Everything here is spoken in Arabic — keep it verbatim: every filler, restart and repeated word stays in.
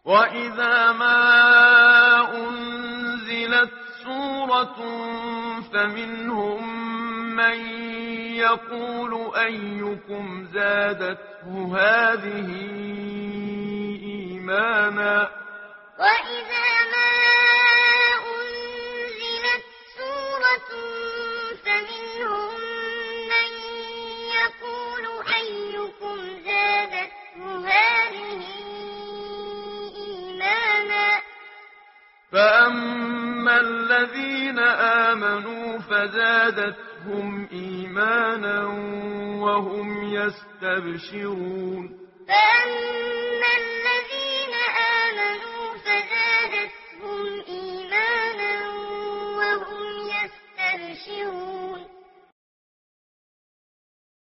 وإذا ما أنزلت سورة فمنهم من يقول أيكم زادته هذه إيمانا وإذا ما أنزلت سورة فمنهم من يقول أيكم زادته هذه إيمانا فأما الذين آمنوا فزادتهم إيمانا وهم يستبشرون فأما الذين آمنوا فزادتهم إيمانا وهم يستبشرون